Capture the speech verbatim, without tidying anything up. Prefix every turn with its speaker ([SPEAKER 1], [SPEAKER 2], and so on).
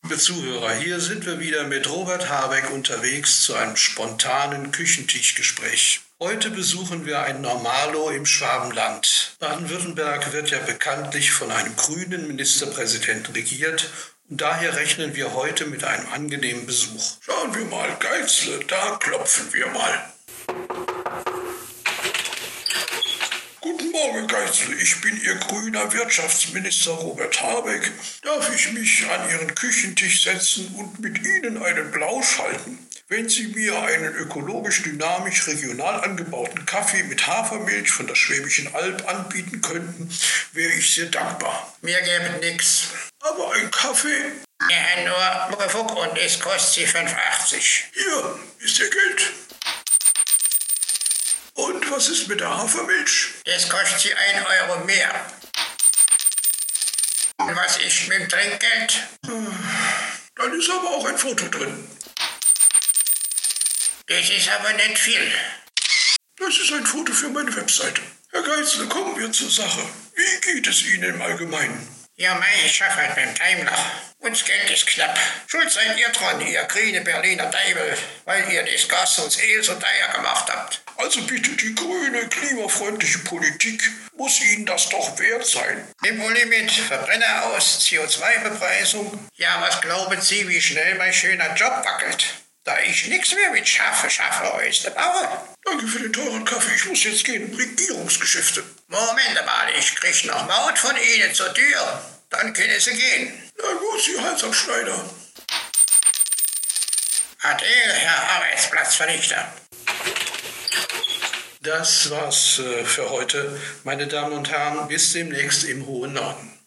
[SPEAKER 1] Liebe Zuhörer, hier sind wir wieder mit Robert Habeck unterwegs zu einem spontanen Küchentischgespräch. Heute besuchen wir ein Normalo im Schwabenland. Baden-Württemberg wird ja bekanntlich von einem grünen Ministerpräsidenten regiert und daher rechnen wir heute mit einem angenehmen Besuch. Schauen wir mal, Geizle, da klopfen wir mal. Guten Morgen, Geizle. Ich bin Ihr grüner Wirtschaftsminister Robert Habeck. Darf ich mich an Ihren Küchentisch setzen und mit Ihnen einen Plausch halten? Wenn Sie mir einen ökologisch dynamisch regional angebauten Kaffee mit Hafermilch von der Schwäbischen Alb anbieten könnten, wäre ich sehr dankbar.
[SPEAKER 2] Mir gäbe nix.
[SPEAKER 1] Aber ein Kaffee?
[SPEAKER 2] Ja, nur Muckefuck und es kostet sie fünf achtzig.
[SPEAKER 1] Hier ist Ihr Geld. Und was ist mit der Hafermilch?
[SPEAKER 2] Das kostet sie ein Euro mehr. Und was ist mit dem Trinkgeld?
[SPEAKER 1] Dann ist aber auch ein Foto drin.
[SPEAKER 2] Das ist aber nicht viel.
[SPEAKER 1] Das ist ein Foto für meine Webseite. Herr Geizle, kommen wir zur Sache. Wie geht es Ihnen im Allgemeinen?
[SPEAKER 2] Ja, mei, ich schaffe halt beim Daimler. Uns Geld ist knapp. Schuld seid ihr dran, ihr grüne Berliner Deibel, weil ihr das Gas und das Öl so teuer gemacht habt.
[SPEAKER 1] Also bitte, die grüne, klimafreundliche Politik muss Ihnen das doch wert sein.
[SPEAKER 2] Tempolimit, Verbrenner aus, C O zwei Bepreisung. Ja, was glauben Sie, wie schnell mein schöner Job wackelt? Da ich nichts mehr mit Schafe schaffe, ist der Bauer.
[SPEAKER 1] Danke für den teuren Kaffee. Ich muss jetzt gehen. Regierungsgeschäfte.
[SPEAKER 2] Moment mal, ich krieg noch Maut von Ihnen zur Tür. Dann können Sie gehen.
[SPEAKER 1] Na gut, Sie Hals am Schneider.
[SPEAKER 2] Adel, Herr Arbeitsplatzvernichter.
[SPEAKER 1] Das war's äh, für heute. Meine Damen und Herren, bis demnächst im hohen Norden.